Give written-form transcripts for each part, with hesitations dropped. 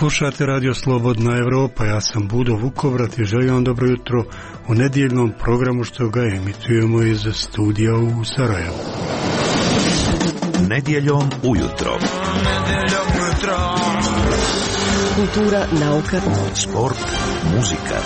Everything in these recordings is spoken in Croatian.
Slušate Radio Slobodna Evropa, ja sam Budo Vukovrat i želim vam dobro jutro u nedjeljnom programu što ga emitujemo iz studija u Sarajevu. Nedjeljom ujutro. Kultura, nauka, sport, muzika.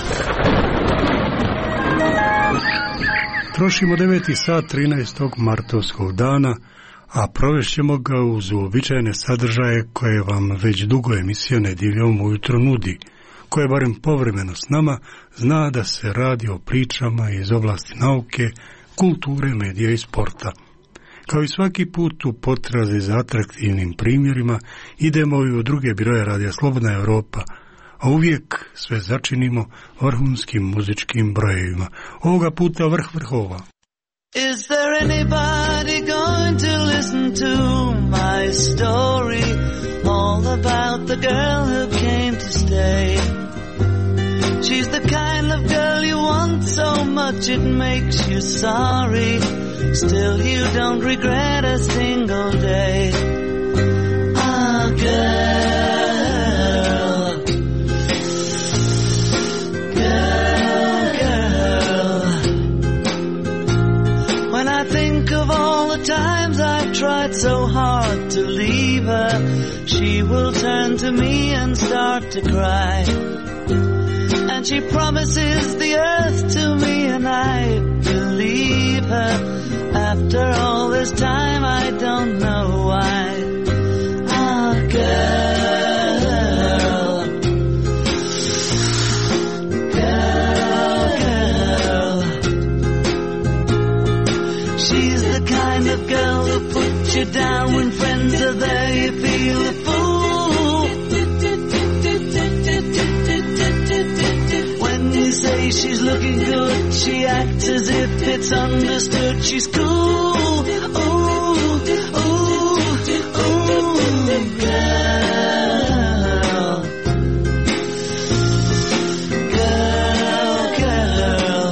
Trošimo 9. sat 13. martovskog dana, a provešćemo ga uz uobičajene sadržaje koje vam već dugo emisija Nedjeljom ujutro nudi, koje barem povremeno s nama zna da se radi o pričama iz oblasti nauke, kulture, medija i sporta. Kao i svaki put u potrazi za atraktivnim primjerima idemo i u druge biroje Radija Slobodna Evropa, a uvijek sve začinimo vrhunskim muzičkim brojevima. Ovoga puta vrh vrhova. Is there anybody going to listen to my story, all about the girl who came to stay? She's the kind of girl you want so much it makes you sorry, still you don't regret a single day. Ah, girl, when I think of all the times I've tried so hard to leave her, she will turn to me and start to cry. And she promises the earth to me and I believe her. After all this time I don't know why. Ah, girl, girl, she's the kind of girl who puts you down when friends are there, you feel a fool. When you say she's looking good, she acts as if it's understood. She's cool, ooh, ooh, ooh, girl, girl, girl.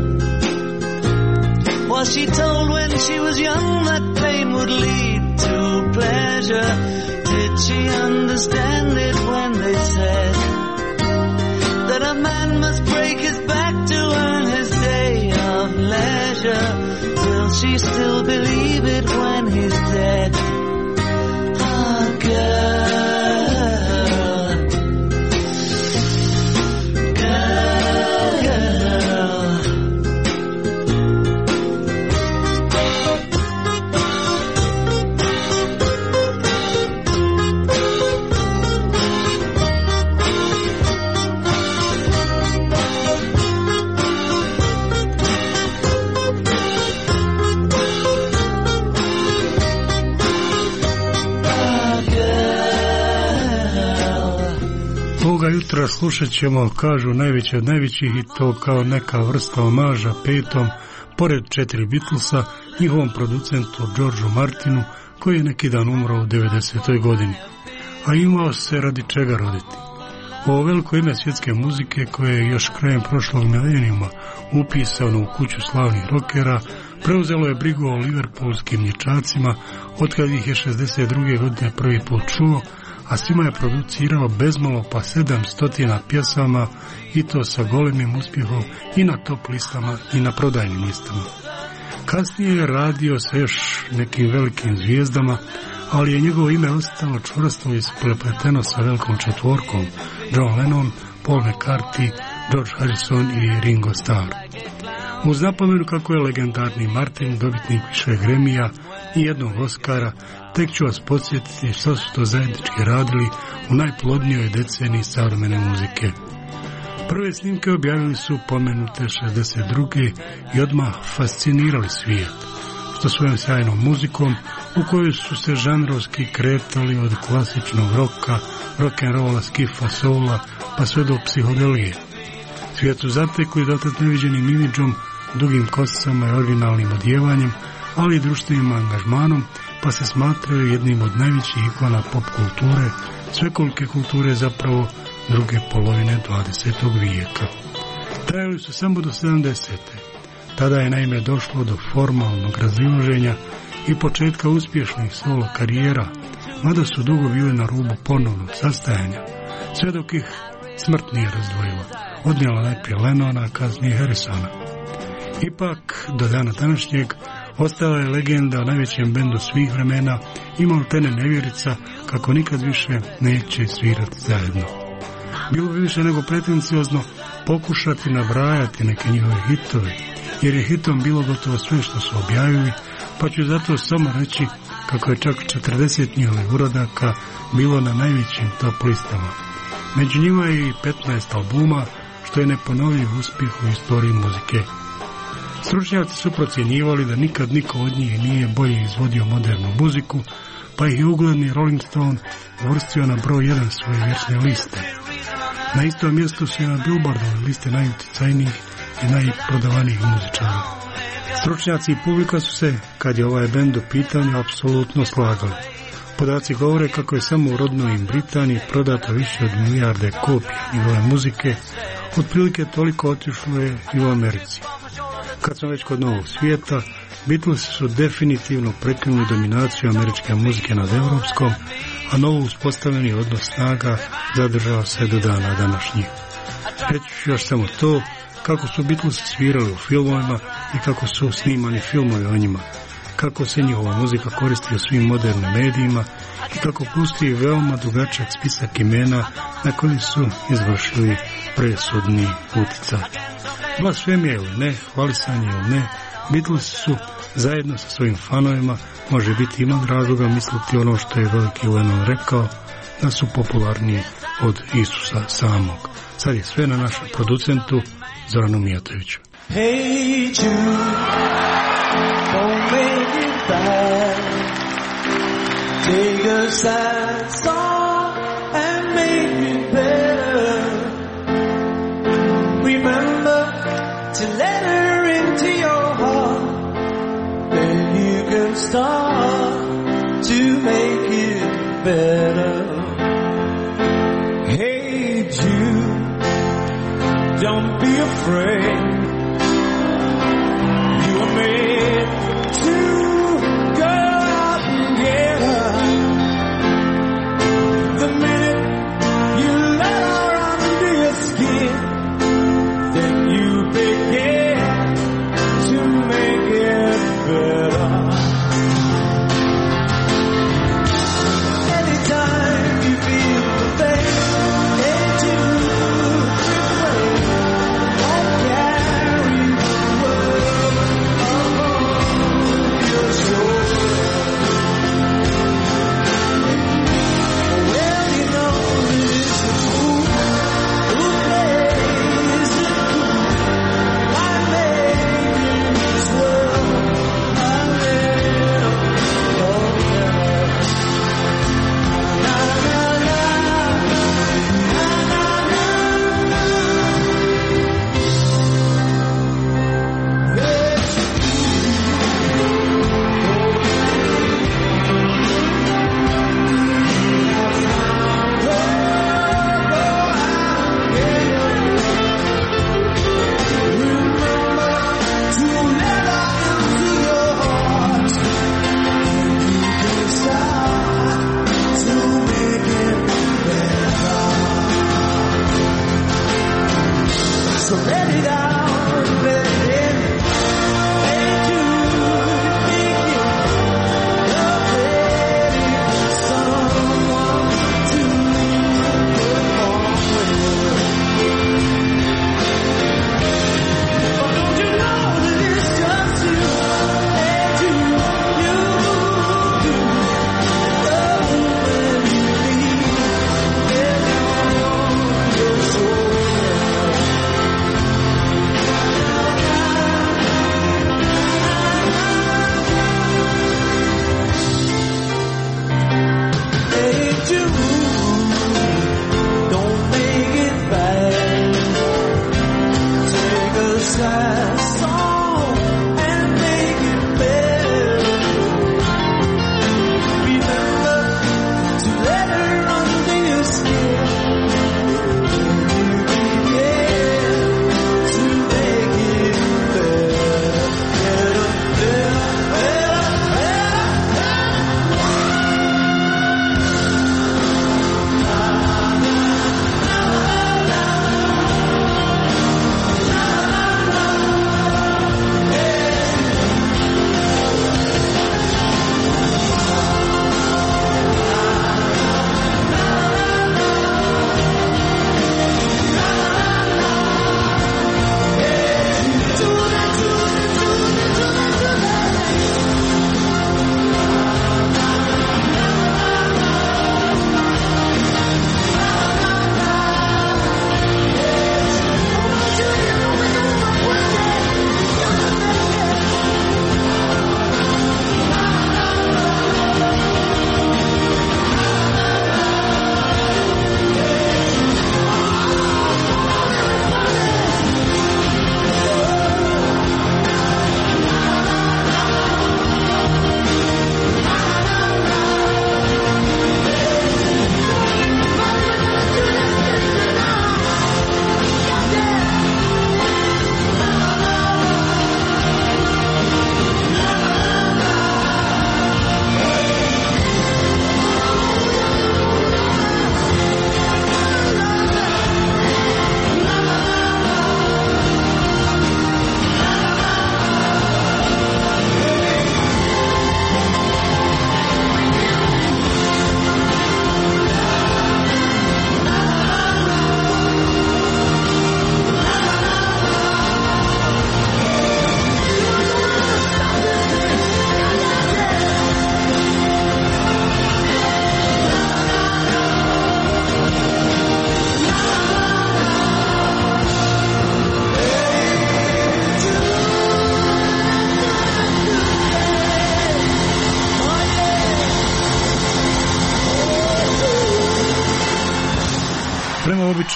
Was she told when she was young that pain would lead to pleasure? Did she understand it when they said that a man must break his back to earn his day of leisure? Will she still believe it when he's dead? Ah, girl, girl, girl. Ovoga jutra slušat ćemo, kažu, najveći od najvećih i to kao neka vrsta omaža petom, pored 4 Beatlesa, njihovom producentu Georgeu Martinu, koji je neki dan umro u 90. godini. A imao se radi čega roditi. Ovo veliko ime svjetske muzike koje je još krajem prošlog milenijuma upisano u kuću slavnih rokera, preuzelo je brigu o liverpoolskim dječacima otkad ih je 62. godine prvi put čuo, a svima je producirao bezmalo pa 700 pjesama i to sa golemim uspjehom i na top listama i na prodajnim listama. Kasnije je radio sa još nekim velikim zvijezdama, ali je njegovo ime ostalo čvrsto isprepleteno sa velikom četvorkom John Lennon, Paul McCartney, George Harrison i Ringo Starr. Uz napomenu kako je legendarni Martin dobitnik više Gramija i jednog Oscara, tek ću vas podsjetiti što su to zajednički radili u najplodnijoj deceniji savremene muzike. Prve snimke objavili su pomenute 62. i odmah fascinirali svijet, što svojom sjajnom muzikom u kojoj su se žanrovski kretali od klasičnog roka, rock'n'rolla, skifa, soula, pa sve do psihodelije. Svijet su zatekli dotad neviđenim imidžom, dugim kosama i originalnim odjevanjem, ali i društvenim angažmanom, pa se smatraju jednim od najvećih ikona pop kulture, svekolike kulture zapravo druge polovine 20. vijeka. Trajali su samo do 70. Tada je naime došlo do formalnog razilaženja i početka uspješnih solo karijera, mada su dugo bili na rubu ponovnog sastajanja. sve dok ih smrt nije razdvojila. Odnijela najprije Lennona, a kasnije Harrisona. Ipak, do dana današnjeg, ostala je legenda o najvećem bendu svih vremena i maltene nevjerica kako nikad više neće svirati zajedno. Bilo bi više nego pretenciozno pokušati nabrajati neke njihove hitove, jer je hitom bilo gotovo sve što su objavili, pa ću zato samo reći kako je čak 40 njihovih urodaka bilo na najvećim top listama. Među njima je i 15 albuma, što je neponovljiv uspjeh u istoriji muzike. Stručnjaci su procjenjivali da nikad niko od njih nije bolje izvodio modernu muziku, pa ih je ugledni Rolling Stone uvrstio na broj 1 svoje vječne liste. Na istom mjestu su i na Billboardove liste najuticajnijih i najprodavanijih muzičara. Stručnjaci i publika su se, kad je ovaj bend u pitanju, apsolutno slagali. Podaci govore kako je samo u rodnoj Britaniji prodato više od 1 milijarde kopija njihove muzike, otprilike toliko otišlo je i u Americi. Kad smo već kod novog svijeta, Beatles su definitivno prekinuli dominaciju američke muzike nad evropskom, a novo uspostavljeni odnos snaga zadržao se do dana današnjih. Reći ću još samo to, kako su Beatles svirali u filmovima i kako su snimani filmovi o njima, kako se njihova muzika koristi u svim modernim medijima i kako postoji veoma dugačak spisak imena na koji su izvršili presudni uticaj. Blasfemija ili ne, hvalisanje ili ne, Beatles su zajedno sa svojim fanovima, može biti imam razloga misliti ono što je veliki Lennon rekao, da su popularniji od Isusa samog. Sad je sve na našem producentu Zoranu Mijatoviću. Hey Jude, don't make it bad. Take a sad song and make it better. Remember to let her into your heart. Then you can start to make it better. Hey Jude, don't be afraid. You were made to go out and get her. The minute you let her under your skin, then you begin to make it better. Anytime you feel the pain, can't you refrain? Don't carry the world upon your shoulders. Well, you know that it's the fool who plays it cool. Why make this world a little better? Na na na, so let it out, let it in. Hey Jude, begin. You're ready for someone to leave along with. But don't you know that it's just you? Hey Jude, you do. Oh, when you leave it on your shoulders. Hey Jude, don't make it bad. Take a sad song and make it better. Remember to let her under your skin. You begin to make it better, better, better, better, better.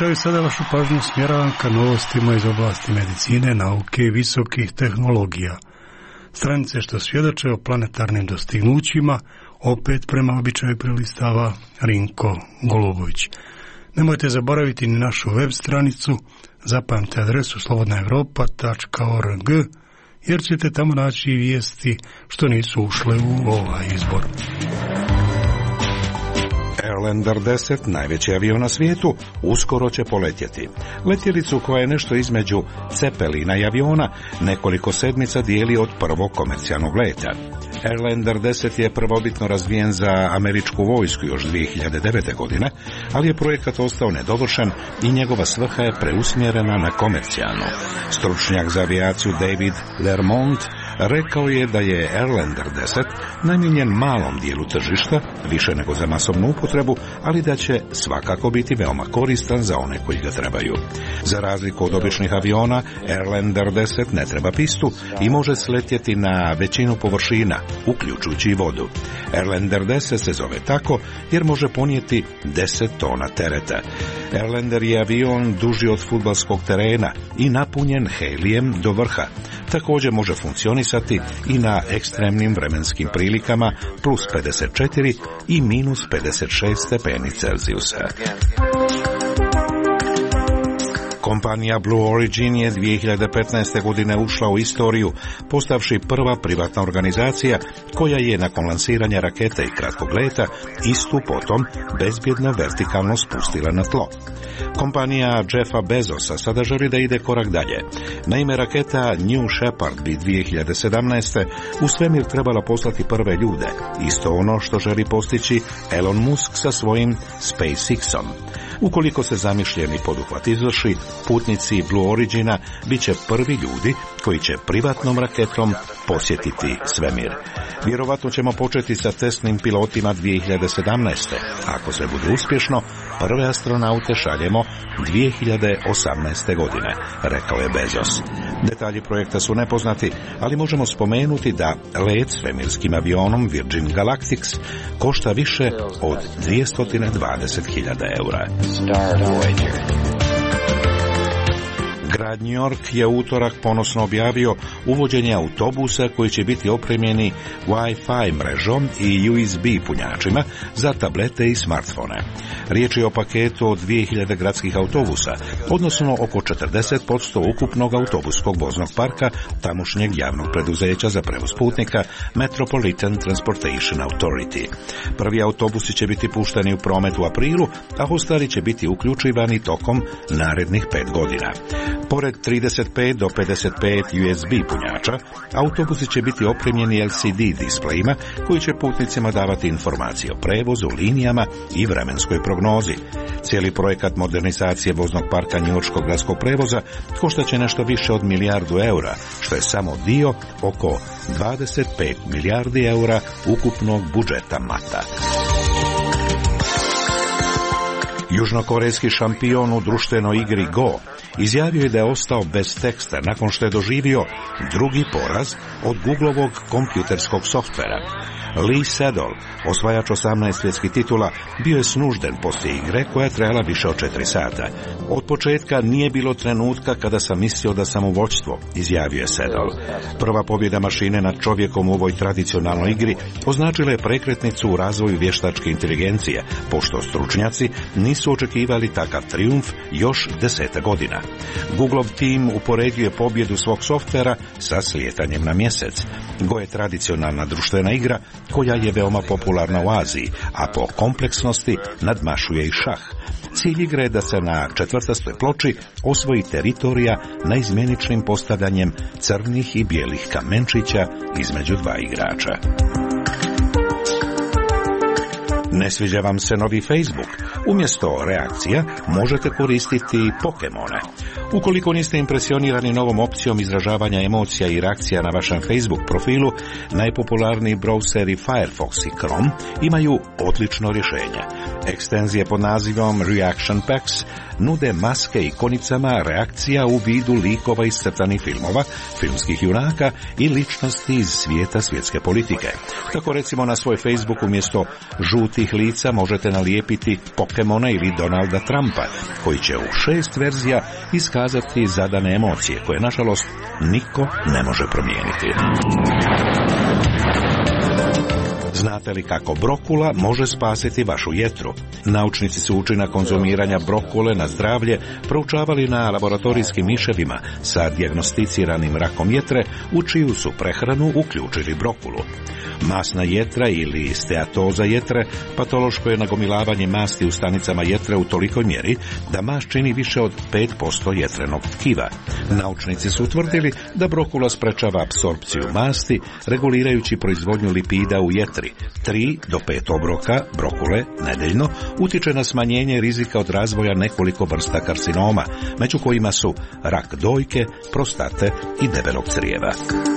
običaju sada vašu pažnju smjeravam ka novostima iz oblasti medicine, nauke i visokih tehnologija. Stranice što svjedoče o planetarnim dostignućima opet prema običaju prilistava Rinko Golubović. Nemojte zaboraviti ni našu web stranicu, zapamtite adresu slobodnaevropa.org, jer ćete tamo naći i vijesti što nisu ušle u ovaj izbor. Airlander 10, najveći avion na svijetu, uskoro će poletjeti. Letjelicu koja je nešto između Cepelina i aviona nekoliko sedmica dijeli od prvog komercijalnog leta. Airlander 10 je prvobitno razvijen za američku vojsku još 2009. godine, ali je projekat ostao nedovršen i njegova svrha je preusmjerena na komercijalnu. Stručnjak za avijaciju David Lermont rekao je da je Airlander 10 namijenjen malom dijelu tržišta, više nego za masovnu upotrebu, ali da će svakako biti veoma koristan za one koji ga trebaju. Za razliku od običnih aviona, Airlander 10 ne treba pistu i može sletjeti na većinu površina, uključujući i vodu. Airlander 10 se zove tako jer može ponijeti 10 tona tereta. Airlander je avion duži od fudbalskog terena i napunjen helijem do vrha. Također može funkcionisati i na ekstremnim vremenskim prilikama plus 54 i minus 56 stepeni Celzijusa. Kompanija Blue Origin je 2015. godine ušla u istoriju, postavši prva privatna organizacija koja je nakon lansiranja rakete i kratkog leta istu potom bezbjedno vertikalno spustila na tlo. Kompanija Jeffa Bezosa sada želi da ide korak dalje. Naime, raketa New Shepard bi 2017. u svemir trebala poslati prve ljude, isto ono što želi postići Elon Musk sa svojim SpaceX-om. Ukoliko se zamišljeni poduhvat izvrši, putnici Blue Origina bit će prvi ljudi koji će privatnom raketom posjetiti svemir. Vjerovatno ćemo početi sa testnim pilotima 2017. Ako sve bude uspješno, prve astronaute šaljemo 2018. godine, rekao je Bezos. Detalji projekta su nepoznati, ali možemo spomenuti da let svemirskim avionom Virgin Galactic košta više od 220.000 eura. Grad New York je utorak ponosno objavio uvođenje autobusa koji će biti opremljeni Wi-Fi mrežom i USB punjačima za tablete i smartfone. Riječ je o paketu od 2000 gradskih autobusa, odnosno oko 40% ukupnog autobuskog voznog parka tamošnjeg javnog preduzeća za prevoz putnika Metropolitan Transportation Authority. Prvi autobusi će biti pušteni u promet u aprilu, a ostali će biti uključivani tokom narednih 5 godina. Pored 35 do 55 USB punjača, autobusi će biti opremljeni LCD displejima koji će putnicima davati informacije o prevozu, linijama i vremenskoj prognozi. Cijeli projekat modernizacije voznog parka njujorškog gradskog prevoza koštaće nešto više od milijardu eura, što je samo dio oko 25 milijardi eura ukupnog budžeta MATA. Južnokorejski šampion u društvenoj igri Go izjavio je da je ostao bez teksta nakon što je doživio drugi poraz od Googlovog kompjuterskog softvera. Lee Sedol, osvajač 18 svjetskih titula, bio je snužden poslije igre koja je trajala više od 4 sata. Od početka nije bilo trenutka kada sam mislio da sam u vođstvu, izjavio je Sedol. Prva pobjeda mašine nad čovjekom u ovoj tradicionalnoj igri označila je prekretnicu u razvoju vještačke inteligencije, pošto stručnjaci nisu očekivali takav trijumf još 10 godina. Googlov tim upoređuje pobjedu svog softvera sa slijetanjem na mjesec. Go je tradicionalna društvena igra koja je veoma popularna u Aziji, a po kompleksnosti nadmašuje i šah. Cilj igre je da se na četvrtastoj ploči osvoji teritorija naizmjeničnim postavljanjem crnih i bijelih kamenčića između dva igrača. Ne sviđa vam se novi Facebook? Umjesto reakcija možete koristiti Pokemone. Ukoliko niste impresionirani novom opcijom izražavanja emocija i reakcija na vašem Facebook profilu, najpopularniji browseri Firefox i Chrome imaju odlično rješenje. Ekstenzije pod nazivom Reaction Packs nude maske ikonicama reakcija u vidu likova iz crtanih filmova, filmskih junaka i ličnosti iz svijeta svjetske politike. Tako recimo na svoj Facebook umjesto žutih lica možete nalijepiti Pokemona ili Donalda Trumpa, koji će u 6 verzija iskazati zadane emocije, koje nažalost niko ne može promijeniti. Znate li kako brokula može spasiti vašu jetru? Naučnici su učinak konzumiranja brokule na zdravlje proučavali na laboratorijskim miševima sa dijagnosticiranim rakom jetre, u čiju su prehranu uključili brokulu. Masna jetra ili steatoza jetre patološko je nagomilavanje masti u stanicama jetre u tolikoj mjeri da mast čini više od 5% jetrenog tkiva. Naučnici su utvrdili da brokula sprečava apsorpciju masti, regulirajući proizvodnju lipida u jetri. 3 do 5 obroka brokule nedeljno utiče na smanjenje rizika od razvoja nekoliko vrsta karcinoma, među kojima su rak dojke, prostate i debelog crijeva.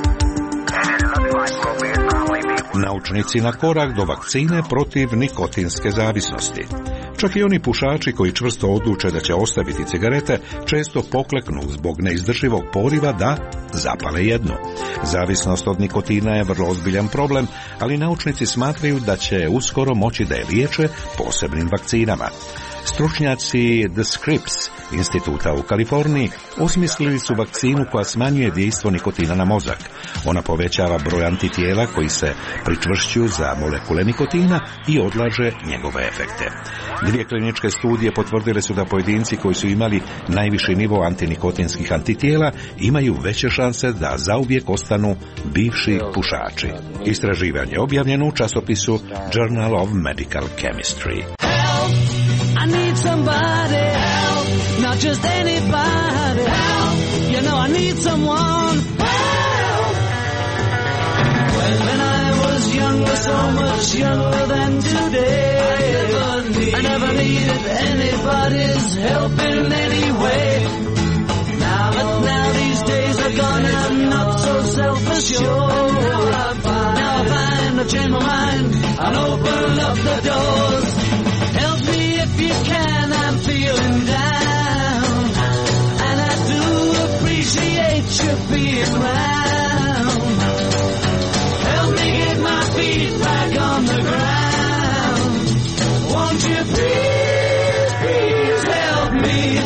Naučnici na korak do vakcine protiv nikotinske zavisnosti. Čak i oni pušači koji čvrsto odluče da će ostaviti cigarete često pokleknu zbog neizdrživog poriva da zapale jednu. Zavisnost od nikotina je vrlo ozbiljan problem, ali naučnici smatraju da će uskoro moći da je liječe posebnim vakcinama. Stručnjaci The Scripps instituta u Kaliforniji osmislili su vakcinu koja smanjuje dejstvo nikotina na mozak. Ona povećava broj antitijela koji se pričvršćuju za molekule nikotina i odlaže njegove efekte. 2 kliničke studije potvrdile su da pojedinci koji su imali najviši nivo antinikotinskih antitijela imaju veće šanse da zauvijek ostanu bivši pušači. Istraživanje je objavljeno u časopisu Journal of Medical Chemistry. I need somebody help, not just anybody help. You know I need someone help. When I was younger, so much younger than today, I never needed anybody's help in any way. But now these days are gone and I'm not so self-assured. Now I find I've changed my mind and open up the doors. Help me if you can, I'm feeling down, and I do appreciate you being around. Help me get my feet back on the ground. Won't you please, please help me?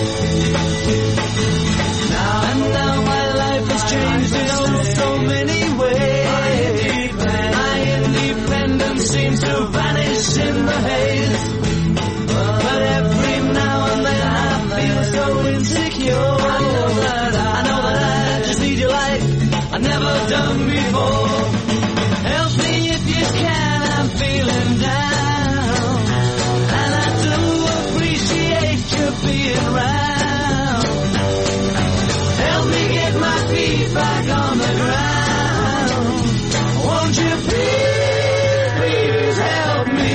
Now my life has changed in so many ways. My independence seems to vanish in the haze. But every now and then I feel so insecure. I know that I just need you like I've never done before. Help me if you can, I'm feeling down, and I do appreciate you being around. Help me get my feet back on the ground. Won't you please, please help me?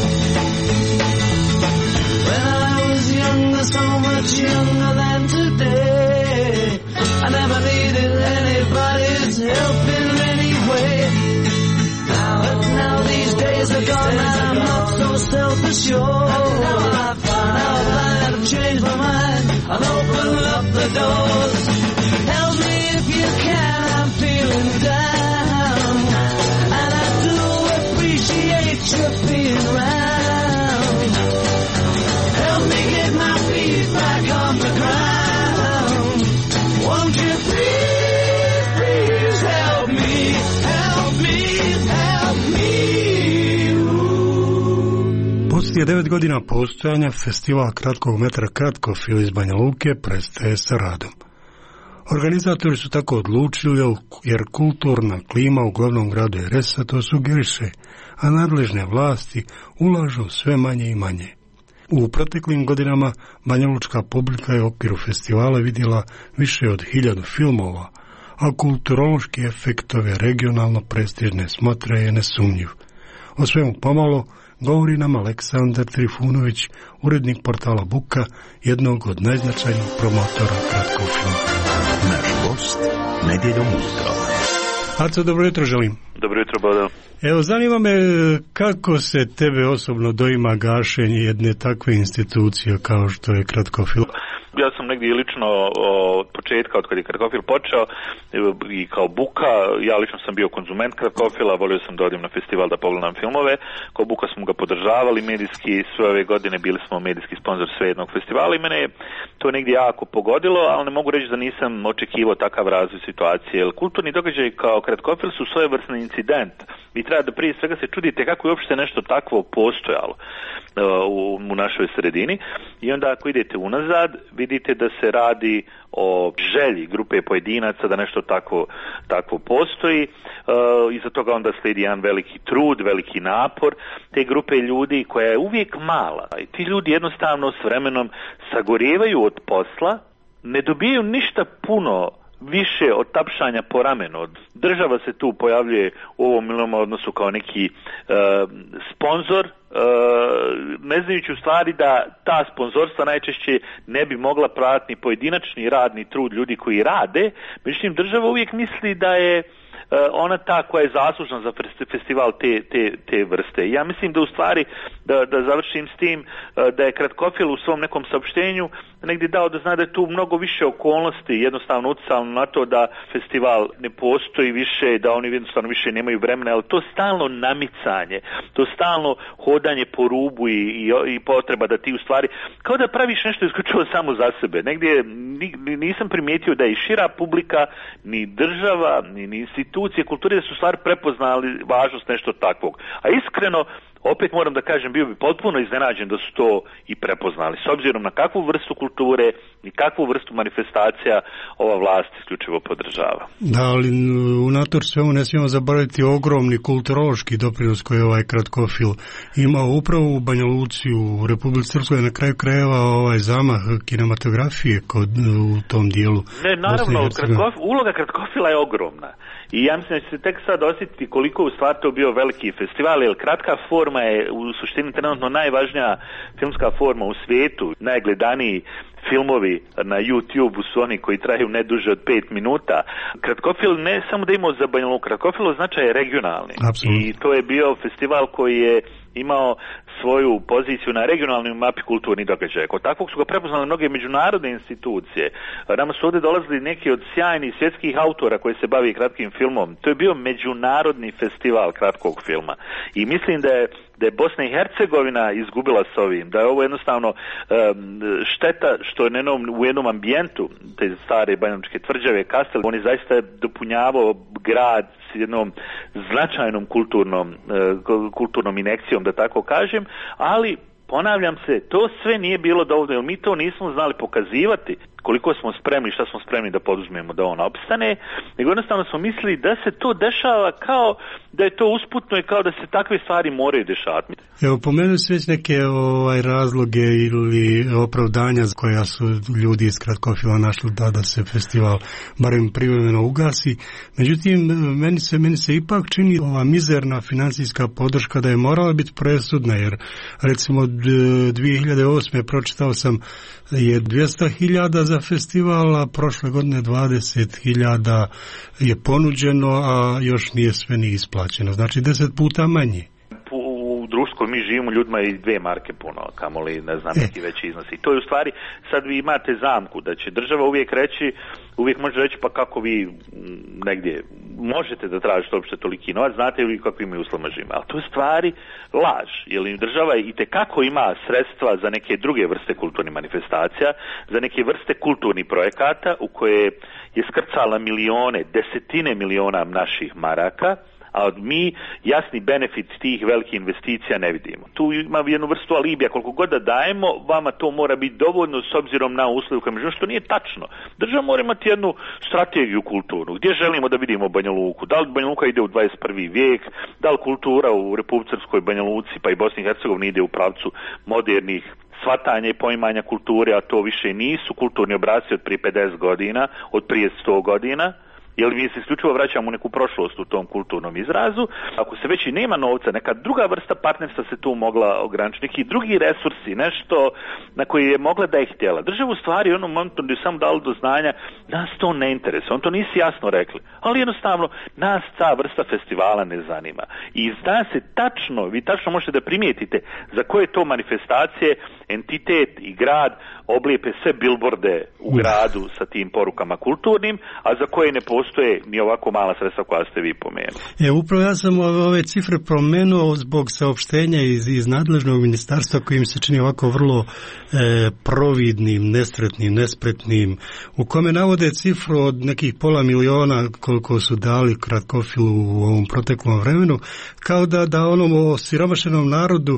So much younger than today, I never needed anybody's help in any way. Now these days are gone and I'm not so self-assured. Now I find I've changed my mind, I'll open up the doors. Help me if you can, I'm feeling down, and I do appreciate you being around. Help me get my feet back on the ground. Won't you please, please help me, help me, help me. Poslije 9 godina postojanja festival kratkog metra Kratkofil iz Banja Luke prestaje sa radom. Organizatori su tako odlučili jer kulturna klima u glavnom gradu RS to sugeriše, a nadležne vlasti ulažu sve manje i manje. U proteklim godinama banjalučka publika je u okviru festivala vidjela više od 1000 filmova, a kulturološki efekt ove regionalno prestižne smotre je nesumnjiv. O svemu pomalo govori nam Aleksandar Trifunović, urednik portala Buka, jednog od najznačajnijih promotora kratkog filma. Naš gost nedjeljom ujutro. Aco, dobro jutro želim. Dobro jutro, Bodo. Evo, zanima me kako se tebe osobno doima gašenje jedne takve institucije kao što je Kratkofil. Ja sam negdje lično od početka, od kad je Kratkofil počeo i kao Buka, ja lično sam bio konzument Kratkofila, volio sam da odim na festival da pogledam filmove. Kao Buka smo ga podržavali medijski, sve ove godine bili smo medijski sponsor svejednog festivala i mene je to negdje jako pogodilo, ali ne mogu reći da nisam očekivao takav razvoj situacije. Jer kulturni događaj kao Kratkofil su svojevrsni incident. Vi treba da prije svega se čudite kako je uopšte nešto takvo postojalo u našoj sredini i onda ako idete unazad vidite da se radi o želji grupe pojedinaca da nešto takvo postoji. Iza toga onda slijedi jedan veliki trud, veliki napor te grupe ljudi koja je uvijek mala i ti ljudi jednostavno s vremenom sagorijevaju od posla, ne dobijaju ništa puno više od tapšanja po ramenu. Država se tu pojavljuje u ovom milom odnosu kao neki sponzor, ne znajući u stvari da ta sponzorstva najčešće ne bi mogla pratiti pojedinačni radni trud ljudi koji rade, međutim država uvijek misli da je ona ta koja je zaslužna za festival te vrste. Ja mislim da u stvari, da završim s tim, da je Kratkofil u svom nekom saopštenju negdje dao da zna da je tu mnogo više okolnosti jednostavno utjecalo na to da festival ne postoji više, da oni jednostavno više nemaju vremena, ali to stalno namicanje, to stalno hodanje po rubu i potreba da ti u stvari, kao da praviš nešto isključivo samo za sebe. Negdje nisam primijetio da je i šira publika, ni država, ni institucije kulture da su stvari prepoznali važnost nešto takvog. A iskreno, opet moram da kažem, bio bi potpuno iznenađen da su to i prepoznali, s obzirom na kakvu vrstu kulture i kakvu vrstu manifestacija ova vlast isključivo podržava. Da, ali unatoč svemu ne smijemo zaboraviti ogromni kulturološki doprinos koji je ovaj Kratkofil imao upravo u Banja Luci, u Republici Srpskoj, na kraju krajeva ovaj zamah kinematografije u tom dijelu. Ne, naravno, uloga Kratkofila je ogromna. I ja mislim da će se tek sad osjetiti koliko u stvari to bio veliki festival, jer kratka forma je u suštini trenutno najvažnija filmska forma u svijetu. Najgledaniji filmovi na YouTube su oni koji traju ne duže od 5 minuta. Kratkofil ne samo da imao za Banja Luku, Kratkofil značaj je regionalni. Absolutno. I to je bio festival koji je imao svoju poziciju na regionalnoj mapi kulturnih događaja. Kod takvog su ga prepoznali mnoge međunarodne institucije. Nama su ovdje dolazili neki od sjajnih svjetskih autora koji se bavi kratkim filmom. To je bio međunarodni festival kratkog filma. I mislim da je Bosna i Hercegovina izgubila s ovim, da je ovo jednostavno šteta što je u jednom ambijentu te stare banjalučke tvrđave Kastel, on je zaista dopunjavao grad s jednom značajnom kulturnom injekcijom, da tako kažem, ali ponavljam se, to sve nije bilo dovoljno, jer mi to nismo znali pokazivati koliko smo spremni, šta smo spremni da poduzmemo da on opstane, nego jednostavno smo mislili da se to dešava kao da je to usputno i kao da se takve stvari moraju dešavati. Evo, pomenuli su već neke razloge ili opravdanja koja su ljudi iz Kratkofila našli da se festival barem privremeno ugasi. Međutim, meni se ipak čini ova mizerna financijska podrška da je morala biti presudna, jer recimo 2008. pročitao sam je 200.000 za festival, a prošle godine 20.000 je ponuđeno, a još nije sve ni isplaćeno. Znači 10 puta manje. U društvu mi živimo, ljudima i 2 marke puno, kamoli ne znam neki veći iznosi. To je u stvari, sad vi imate zamku da će država uvijek može reći pa kako vi negdje možete da tražite uopšte toliki novac, znate li kakvim uslovima živimo. Ali to je stvari laž, jer država itekako ima sredstva za neke druge vrste kulturnih manifestacija, za neke vrste kulturnih projekata u koje je skrcala milione, desetine miliona naših maraka, a mi jasni benefit tih velikih investicija ne vidimo. Tu ima jednu vrstu alibija, koliko god da dajemo, vama to mora biti dovoljno s obzirom na uslugu, što nije tačno. Država mora imati jednu strategiju kulturnu, gdje želimo da vidimo Banja Luku, da li Banja Luka ide u 21. vijek, da li kultura u Republici Srpskoj, Banja Luci pa i Bosni i Hercegovini ide u pravcu modernih shvatanja i poimanja kulture, a to više nisu kulturni obrasci od prije 50 godina, od prije 100 godina, jer mi se isključivo vraćamo u neku prošlost u tom kulturnom izrazu. Ako se već i nema novca, neka druga vrsta partnerstva se tu mogla ograničiti, neki drugi resursi, nešto na koji je mogla da je htjela. Država u stvari u onom momentu gdje je samo dalo do znanja, nas to ne interesuje, on to nisi jasno rekli, ali jednostavno nas ta vrsta festivala ne zanima. I zna se tačno, vi tačno možete da primijetite za koje to manifestacije entitet i grad oblijepe sve bilborde u gradu sa tim porukama kulturnim, a za koje ne postoje ni ovako mala sredstva koja ste vi pomenuli. Upravo ja sam ove cifre promenuo zbog saopštenja iz nadležnog ministarstva kojim se čini ovako vrlo providnim, nesretnim, nespretnim, u kome navode cifru od nekih 500 miliona koliko su dali Kratkofilu u ovom proteklom vremenu, kao da onom osiromašenom narodu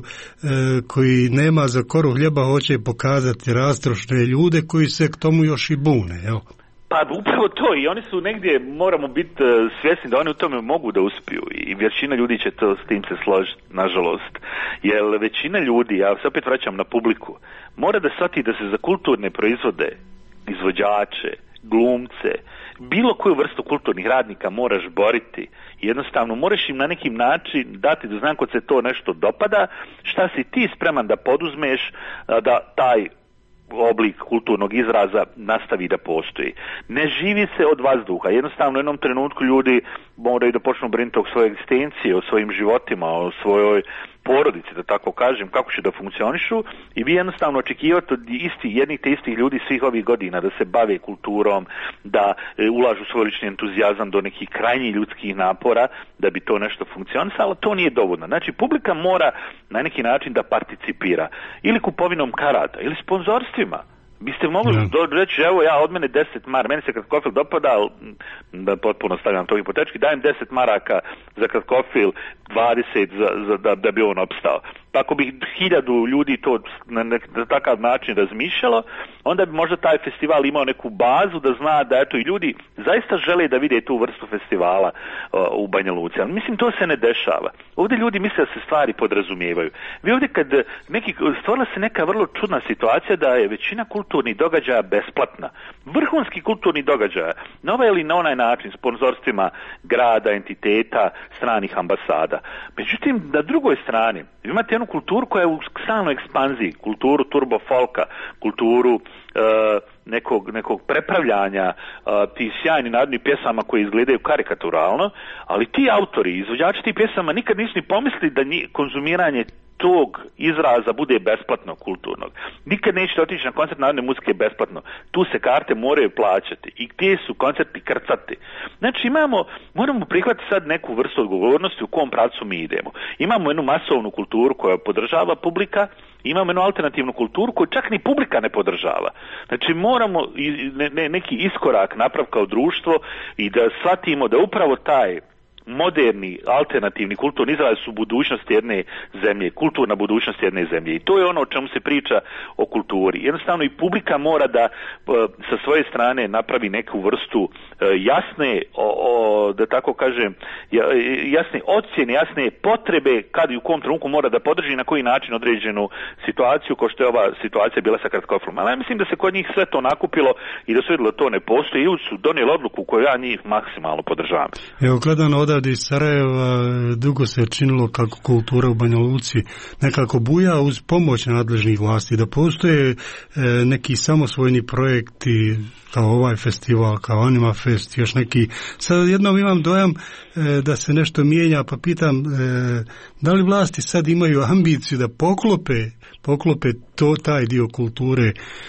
koji nema za koru hljeba hoće pokazati rastrošne ljude koji se k tomu još i bune, jel? Pa upravo to, i oni su negdje, moramo biti svjesni da oni u tome mogu da uspiju i većina ljudi će to s tim se složiti, nažalost. Jer većina ljudi, ja se opet vraćam na publiku, mora da shvati da se za kulturne proizvode, izvođače, glumce, bilo koju vrstu kulturnih radnika moraš boriti. Jednostavno moraš im na neki način dati da znam kod se to nešto dopada, šta si ti spreman da poduzmeš da taj oblik kulturnog izraza nastavi da postoji. Ne živi se od vazduha. Jednostavno u jednom trenutku ljudi moraju da počnu brinuti o svojoj egzistenciji, o svojim životima, o svojoj porodici, da tako kažem, kako će da funkcionišu, i vi jednostavno očekivate od jednih te istih ljudi svih ovih godina da se bave kulturom, da ulažu svoj lični entuzijazam do nekih krajnjih ljudskih napora da bi to nešto funkcionisalo, ali to nije dovoljno. Znači, publika mora na neki način da participira ili kupovinom karata, ili sponzorstvima. Biste mogli reći, evo ja od mene 10 maraka, meni se Kratkofil dopada, ali da potpuno stavljam to hipotetički, dajem 10 maraka za Kratkofil, 20 da bi on opstao. Pa ako bi 1000 ljudi to na takav način razmišljalo, onda bi možda taj festival imao neku bazu da zna da eto i ljudi zaista žele da vide tu vrstu festivala u Banja Luci. Ali mislim to se ne dešava. Ovdje ljudi misle da se stvari podrazumijevaju. Vi ovdje kad stvorila se neka vrlo čudna situacija da je većina kulturnih događaja besplatna. Vrhunski kulturni događaja na ovaj ili na onaj način, sponzorstvima grada, entiteta, stranih ambasada. Međutim, na drugoj strani imate jednu kulturu koja je u stalnoj ekspanziji, kulturu turbo folka, kulturu nekog prepravljanja tih sjajnih narodnih pjesama koje izgledaju karikaturalno, ali ti autori, izvođači tih pjesama nikad nisu ni pomislili da konzumiranje tog izraza bude besplatno kulturnog. Nikad nećete otići na koncert narodne muzike besplatno. Tu se karte moraju plaćati i gdje su koncerti krcati. Znači moramo prihvatiti sad neku vrstu odgovornosti u kom pravcu mi idemo. Imamo jednu masovnu kulturu koja podržava publika, imamo jednu alternativnu kulturu koju čak ni publika ne podržava. Znači moramo neki iskorak napraviti kao društvo i da shvatimo da upravo taj moderni, alternativni kulturni izraz su budućnost jedne zemlje, kulturna budućnost jedne zemlje. I to je ono o čemu se priča o kulturi. Jednostavno i publika mora da sa svoje strane napravi neku vrstu jasne, da tako kažem, jasne ocjene, jasne potrebe kad i u kom trenutku mora da podrži na koji način određenu situaciju, kao što je ova situacija bila sa Kratkofilom. Ali ja mislim da se kod njih sve to nakupilo i da su vidjeli da to ne postoji i su donijeli odluku koju ja njih maksimalno podržavam. Evo, gledano odavde iz Sarajeva, dugo se činilo kako kultura u Banja Luci nekako buja uz pomoć nadležnih vlasti, da postoje neki samosvojni projekti kao ovaj festival, kao Anima Fest, još neki. Sad jednom imam dojam da se nešto mijenja, pa pitam da li vlasti sad imaju ambiciju da poklope taj dio kulture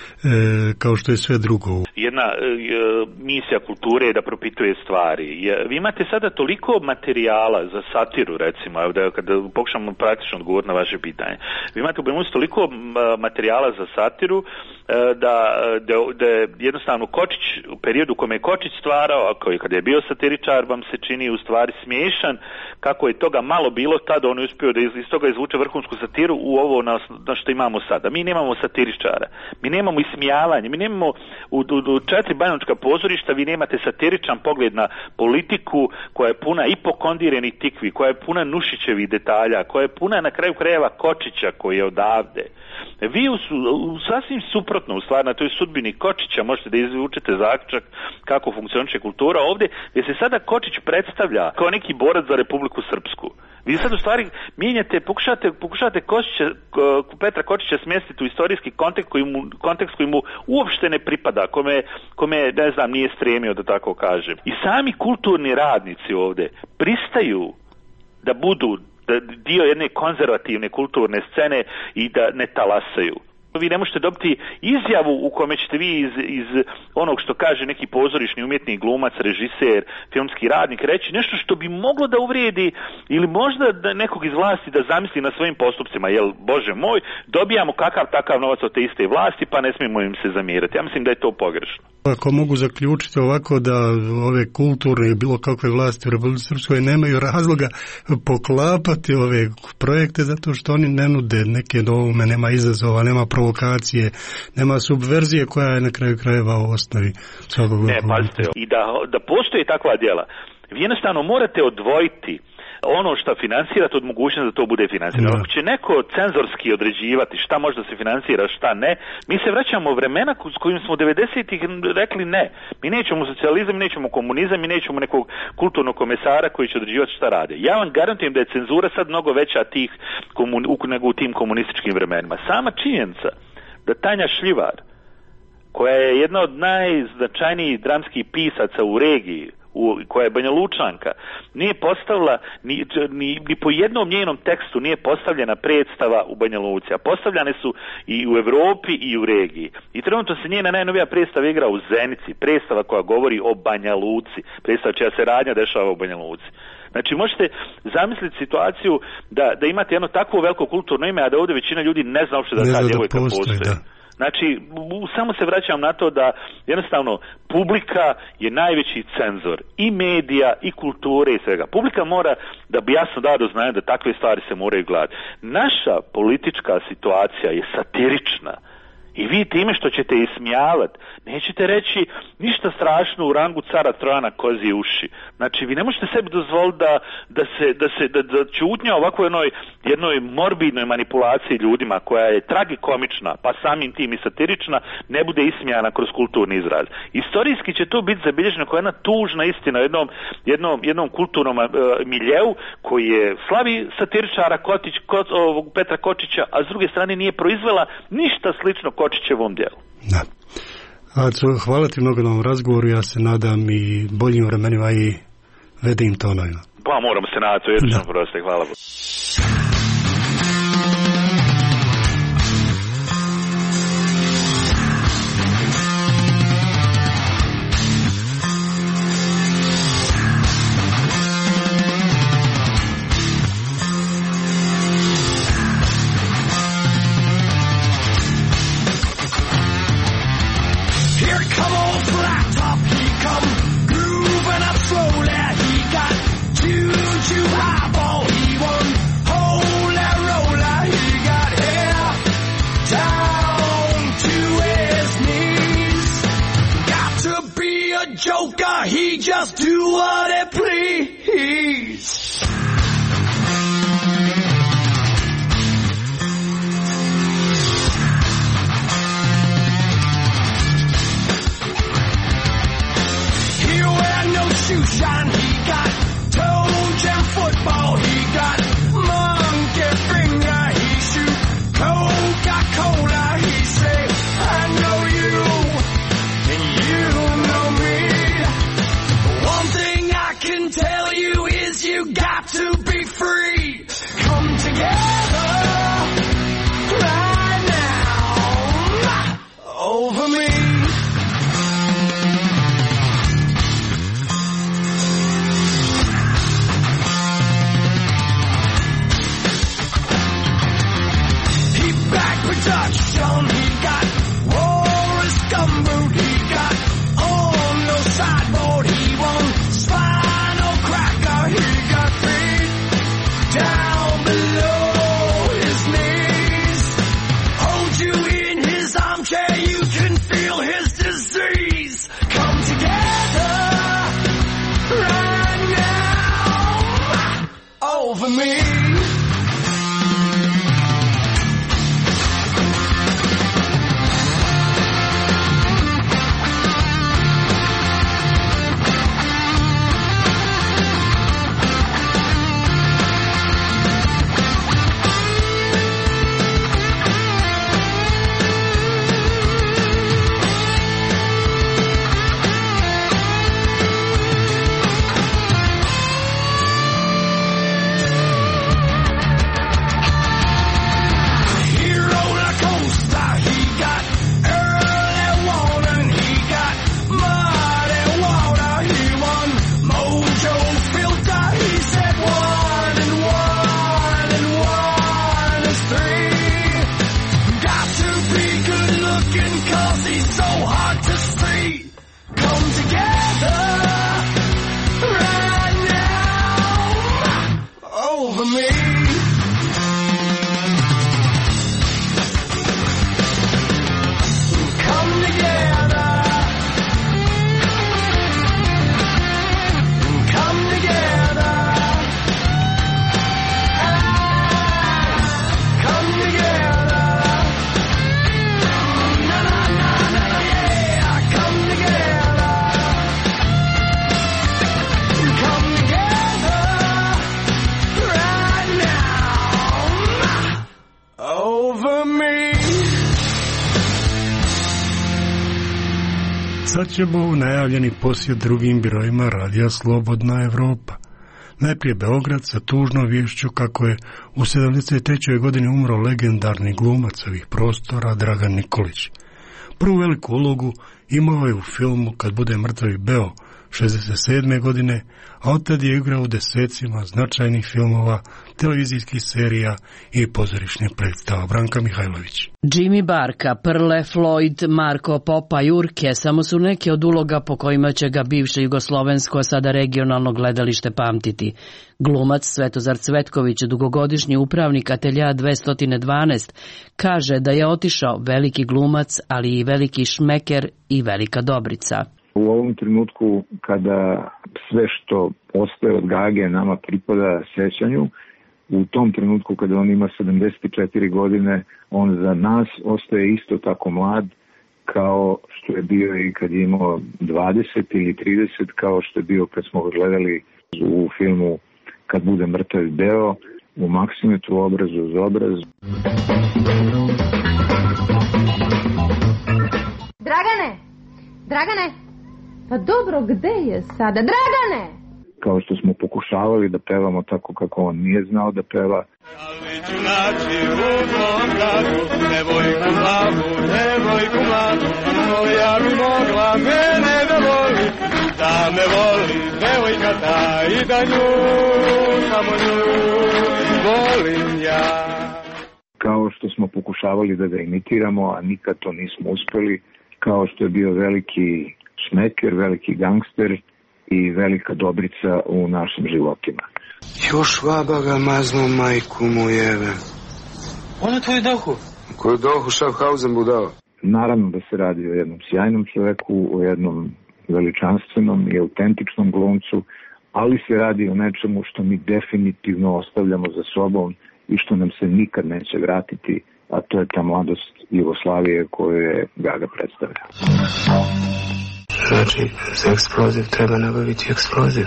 kao što je sve drugo. Jedna misija kulture je da propituje stvari. Vi imate sada toliko materijala za satiru, recimo, kada pokušamo praktično odgovoriti na vaše pitanje. Vi imate u Banja Luci toliko materijala za satiru da jednostavno Kočić, u periodu u kome je Kočić stvarao, a kada je bio satiričar, vam se čini u stvari smiješan, kako je toga malo bilo tada, on je uspio da iz toga izvuče vrhunsku satiru u ovo na što imamo sada. Mi nemamo satiričara, mi nemamo ismijavanje, mi nemamo u 4 banjalučka pozorišta, vi nemate satiričan pogled na politiku koja je puna ipokondirenih tikvi, koja je puna Nušićevih detalja, koja je puna na kraju krajeva Kočića koji je odavde. Vi u sasvim suprotnom suprotno u stvari na toj sudbini Kočića, možete da izvučete zaključak kako funkcioniše kultura ovdje, gdje se sada Kočić predstavlja kao neki borac za Republiku Srpsku. Vi sad u stvari mijenjate, pokušate Petra Kočića smjestiti u istorijski kontekst koji mu uopšte ne pripada, kome ne znam, nije stremio, da tako kažem. I sami kulturni radnici ovdje pristaju da budu dio jedne konzervativne kulturne scene i da ne talasaju. Vi ne možete dobiti izjavu u kome ćete vi iz onog što kaže neki pozorišni umjetnik, glumac, režiser, filmski radnik reći nešto što bi moglo da uvrijedi ili možda da nekog iz vlasti da zamisli na svojim postupcima, jel Bože moj, dobijamo kakav takav novac od te iste vlasti pa ne smijemo im se zamjerati. Ja mislim da je to pogrešno. Ako mogu zaključiti ovako da ove kulturne i bilo kakve vlasti u Republici Srpskoj nemaju razloga poklapati ove projekte zato što oni ne nude neke novome, nema izazova, nema provokacije, nema subverzije koja je na kraju krajeva u osnovi svakog. Ne, pazite, i da postoje takva djela, vi jednostavno morate odvojiti ono što financirate od mogućnosti da to bude financirano. Ako će neko cenzorski određivati šta može da se financira, šta ne, mi se vraćamo u vremena s kojim smo 90-ih rekli ne. Mi nećemo socijalizam, mi nećemo komunizam, mi nećemo nekog kulturnog komesara koji će određivati šta rade. Ja vam garantujem da je cenzura sad mnogo veća nego u tim komunističkim vremenima. Sama činjenica da Tanja Šljivar, koja je jedna od najznačajnijih dramskih pisaca u regiji, koja je Banja Lučanka, nije postavila ni po jednom njenom tekstu nije postavljena predstava u Banja Luci, a postavljane su i u Europi i u regiji. I trenutno se njena najnovija predstava igra u Zenici, predstava koja govori o Banja Luci, predstava čija se radnja dešava u Banja Luci. Znači možete zamisliti situaciju da imate jedno takvo veliko kulturno ime, a da ovdje većina ljudi ne zna uopšte da ta djevojka postoji. Znači, samo se vraćam na to da jednostavno publika je najveći cenzor i medija i kulture i svega. Publika mora da bi jasno dao do znanja da takve stvari se moraju gledati. Naša politička situacija je satirična. I vi time što ćete ismijavati, nećete reći ništa strašno u rangu cara Trojana kozije uši. Znači, vi ne možete sebi dozvoliti da čutnja ovako jednoj morbidnoj manipulaciji ljudima koja je tragikomična, pa samim tim i satirična, ne bude ismijana kroz kulturni izraz. Istorijski će to biti zabilježeno kao jedna tužna istina jednom kulturnom miljeu koji je slavi satiričara Petra Kočića, a s druge strane nije proizvela ništa slično Kočićevom djelu. Da. Aco, hvala ti mnogo na ovom razgovoru, ja se nadam i boljim vremenima i vedim tonovima. Pa moramo se nadati, jedno proste, hvala. Joker, he just do what he please. He wear no shoe shine, he got toe jam football, he got monkey finger, he shoot Coca-Cola, he say, I know you, and you know me. One thing I can tell you is you got to be free. Come together right now over me. Sad ćemo u najavljeni posjet drugim birojima radija Slobodna Evropa. Najprije Beograd sa tužnom viješću kako je u 73. godini umro legendarni glumac ovih prostora Dragan Nikolić. Prvu veliku ulogu imao je u filmu Kad bude mrtavi Beo 67. godine, a otad je igrao u desecima značajnih filmova, televizijskih serija i pozorišnih predstava. Branka Mihajlović. Jimmy Barka, Prle, Floyd, Marko Popa, Jurke samo su neke od uloga po kojima će ga bivše jugoslovensko, a sada regionalno gledalište pamtiti. Glumac Svetozar Cvetković, dugogodišnji upravnik atelja 212, kaže da je otišao veliki glumac, ali i veliki šmeker i velika dobrica. U ovom trenutku kada sve što ostaje od Gage nama pripada sećanju, u tom trenutku kada on ima 74 godine, on za nas ostaje isto tako mlad kao što je bio i kad je imao 20 ili 30, kao što je bio kad smo ga gledali u filmu Kad bude mrtav Beo, u Maksimetu obraz uz obraz. Dragane, pa dobro, gde je sada? Dragane! Kao što smo pokušavali da pevamo tako kako on nije znao da peva. Ja bi mogla mene da voli, da me voli devojka ta i da nju, samo nju volim ja. Kao što smo pokušavali da ga imitiramo, a nikad to nismo uspeli, kao što je bio veliki šmeker, veliki gangster i velika dobrica u našim životima. Još vaba ga mazno majku mu jeve. Ono tvoju dohu? Koju dohu Schaffhausen budala? Naravno da se radi o jednom sjajnom čoveku, o jednom veličanstvenom i autentičnom glumcu, ali se radi o nečemu što mi definitivno ostavljamo za sobom i što nam se nikad neće vratiti, a to je ta mladost Jugoslavije koju je Gaga predstavlja. Znači, za eksploziv treba nabaviti eksploziv.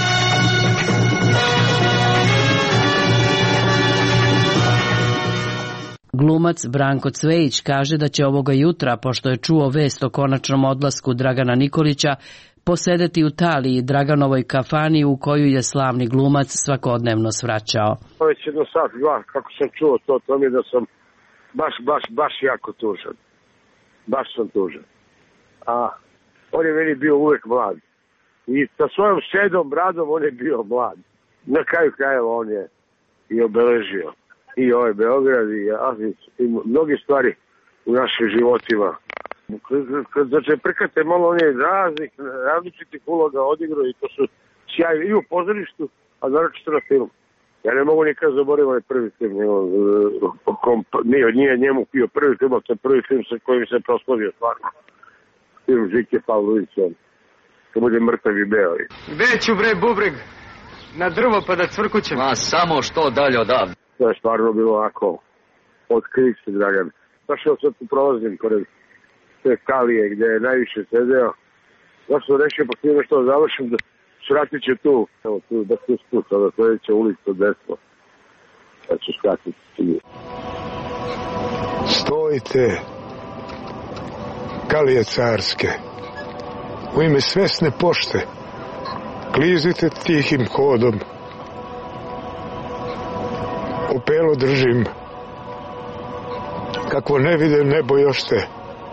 Glumac Branko Cvejić kaže da će ovoga jutra, pošto je čuo vest o konačnom odlasku Dragana Nikolića, posedeti u Italiji Draganovoj kafani u koju je slavni glumac svakodnevno svraćao. Već jedno sat, dva, kako sam čuo to mi je da sam baš jako tužan. Baš sam tužan. A on je meni bio uvek mlad. I sa svojom šedom, bradom, on je bio mlad. Na kraju krajeva on je i obeležio i ovaj Beograd i Ahnić i mnoge stvari u našim životima. Znači, prkate malo, on je različitih uloga odigrao i to su sjajni i u pozorištu, a naročito na filmu. Ja ne mogu nikad zaboraviti ovaj prvi film, nije njemu bio prvi film, to je prvi film sa kojim se proslavio stvarno. Film Žike Pavlovića, Kad bude mrtav i Beo. Gde ću bre bubreg? Na drvo pa da cvrkućem. Ma samo što dalje odavde. To je stvarno bilo onako otkrik se, Dragan. Baš ja sad tu prolazim pored te kalije gde je najviše sedeo. Zašto sam rešio pa htio nešto da završim, da svratit će tu. Evo tu, da se sput, sada sledeća ulica desno. Da ću skratiti cilje. Stojite, kalije carske, u ime svesne pošte, klizite tihim hodom. Opelo držim, kakvo ne vide nebo još te,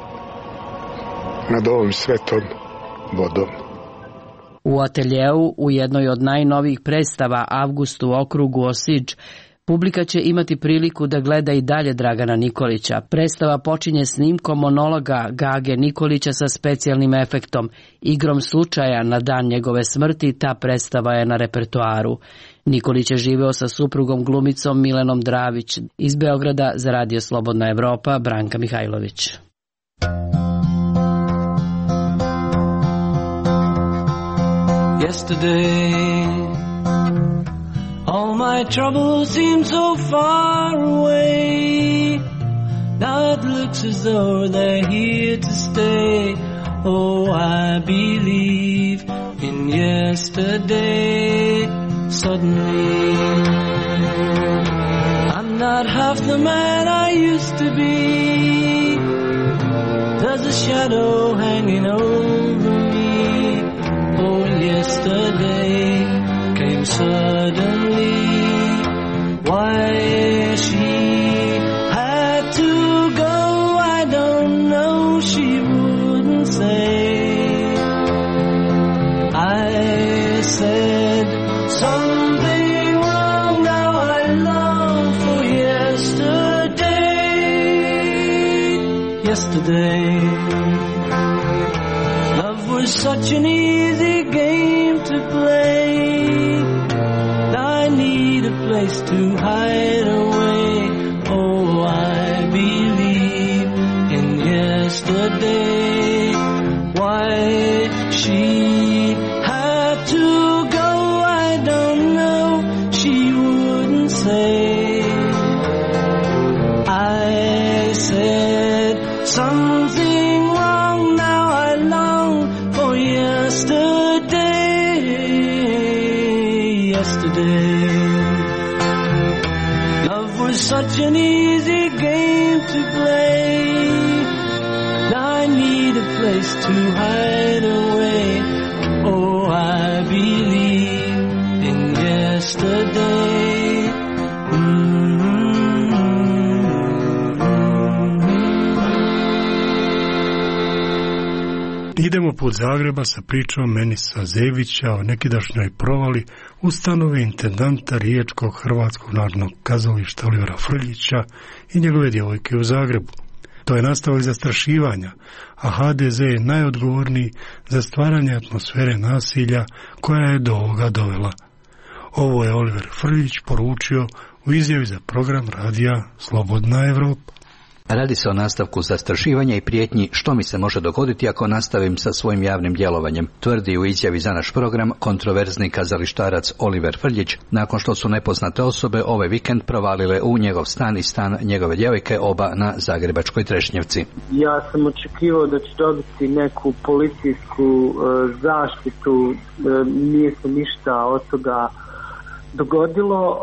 nad ovom svetom vodom. U ateljeu, u jednoj od najnovijih predstava Avgust u okrugu Osiđ, publika će imati priliku da gleda i dalje Dragana Nikolića. Predstava počinje snimkom monologa Gage Nikolića sa specijalnim efektom. Igrom slučaja na dan njegove smrti ta predstava je na repertoaru. Nikolić je živeo sa suprugom glumicom Milenom Dravić. Iz Beograda za Radio Slobodna Evropa, Branka Mihajlović. Yesterday, all my troubles seem so far away. Now it looks as though they're here to stay. Oh, I believe in yesterday. Suddenly, I'm not half the man I used to be. There's a shadow hanging over Yesterday came suddenly. Why she had to go, I don't know, she wouldn't say. I said something wrong, now I long for yesterday. Yesterday, love was such an easy game to play. Now I need a place to hide away. Oh, I believe in yesterday. Why she had to go, I don't know, she wouldn't say. I said something wrong, now I long for yesterday. Yesterday, love was such an easy game to play. Now I need a place to hide away. Oh, I believe in yesterday. Idemo put Zagreba sa pričom Menisa Zevića o nekidašnjoj provali ustanove intendanta Riječkog Hrvatskog narodnog kazališta Olivera Frljića i njegove djevojke u Zagrebu. To je nastavak zastrašivanja, a HDZ je najodgovorniji za stvaranje atmosfere nasilja koja je do ovoga dovela. Ovo je Oliver Frljić poručio u izjavi za program radija Slobodna Evropa. Radi se o nastavku zastrašivanja i prijetnji što mi se može dogoditi ako nastavim sa svojim javnim djelovanjem, tvrdi u izjavi za naš program kontroverzni kazalištarac Oliver Frljić, nakon što su nepoznate osobe ovaj vikend provalile u njegov stan i stan njegove djevojke, oba na zagrebačkoj Trešnjevci. Ja sam očekivao da ću dobiti neku policijsku zaštitu, nije se ništa od toga dogodilo,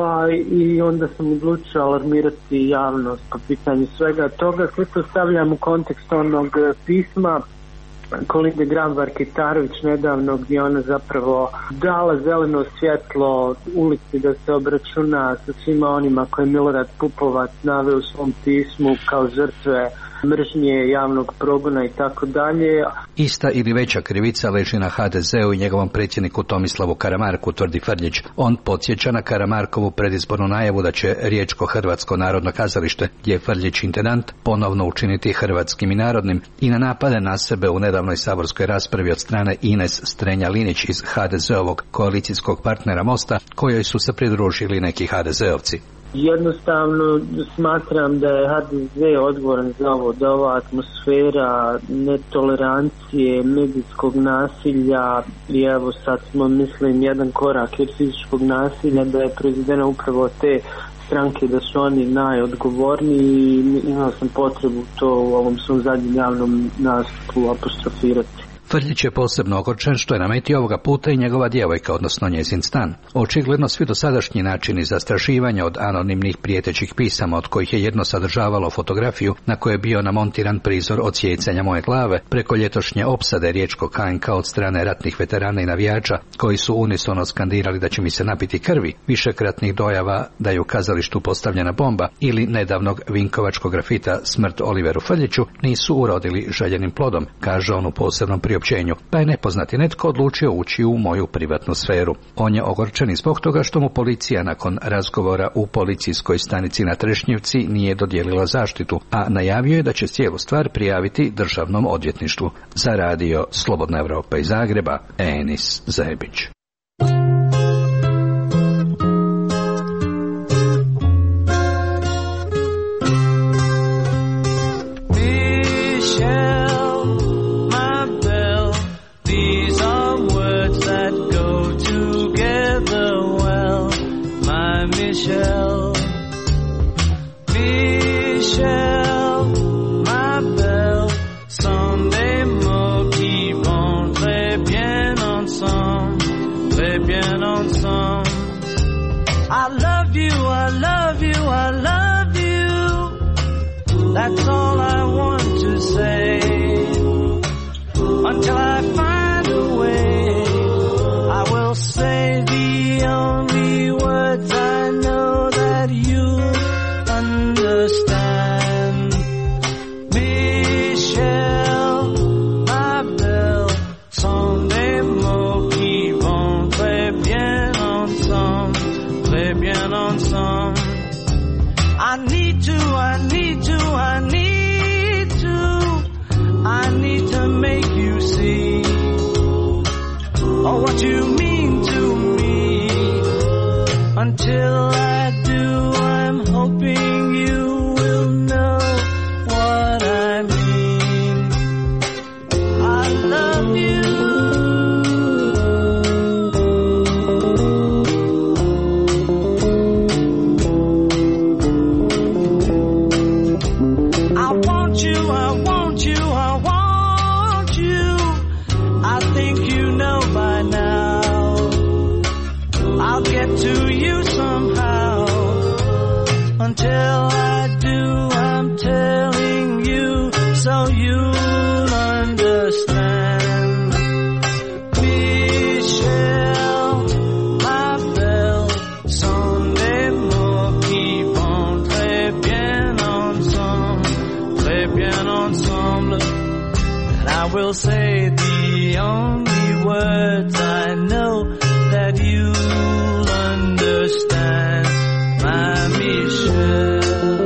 i onda sam odlučio alarmirati javnost po pitanju svega toga. Sve to stavljam u kontekst onog pisma Kolinde Grabar-Kitarović nedavno, gdje ona zapravo dala zeleno svjetlo ulici da se obračuna sa svima onima koje Milorad Pupovac naveo u svom pismu kao žrtve mržnje, javnog progona i tako dalje. Ista ili veća krivica leži na HDZ-u i njegovom predsjedniku Tomislavu Karamarku, tvrdi Frljić. On podsjeća na Karamarkovu predizbornu najavu da će Riječko Hrvatsko narodno kazalište, gdje je Frljić intendant, ponovno učiniti hrvatskim i narodnim, i na napade na sebe u nedavnoj saborskoj raspravi od strane Ines Strenja-Linić iz HDZ-ovog koalicijskog partnera Mosta, kojoj su se pridružili neki HDZ-ovci. Jednostavno smatram da je HDZ odgovoran za ovo, da ova atmosfera netolerancije, medijskog nasilja, i evo sad smo, mislim, jedan korak od fizičkog nasilja, da je proizvedena upravo te stranke, da su oni najodgovorniji, i imao sam potrebu to u ovom svom zadnjem javnom nastupu apostrofirati. Frljić je posebno ogorčen što je na meti ovoga puta i njegova djevojka, odnosno njezin stan. Očigledno svi dosadašnji načini zastrašivanja, od anonimnih prijetećih pisama, od kojih je jedno sadržavalo fotografiju na kojoj je bio namontiran prizor odsjecanja moje glave, preko ljetošnje opsade riječkog KNK od strane ratnih veterana i navijača koji su unisono skandirali da će mi se napiti krvi, višekratnih dojava da je u kazalištu postavljena bomba ili nedavnog vinkovačkog grafita Smrt Oliveru Frljiću, nisu urodili željenim plodom, kaže on u posebnom priopćenju, pa je nepoznati netko odlučio ući u moju privatnu sferu. On je ogorčen i zbog toga što mu policija nakon razgovora u policijskoj stanici na Trešnjevci nije dodijelila zaštitu, a najavio je da će cijelu stvar prijaviti državnom odvjetništvu. Za radio Slobodna Evropa iz Zagreba, Enis Zebić. Michelle, Michelle, my belle, someday more keep on, très bien ensemble. I love you, I love you, I love you, that's all I want to say, until I find a way will say the only words I know that you understand. Michel, ma belle, sont des mots qui vont très bien ensemble, très bien ensemble. I need to make you see what you mean to me. Until I do, I'm hoping you will know what I mean. I love you. I want you, I want you, I want you. I think you know by now. I'll get to you somehow. Until I do, I'm telling you so you'll understand. Michel, ma belle, sont des mots qui vont très bien ensemble. And I will say the only words I know that you'll understand, my Michel.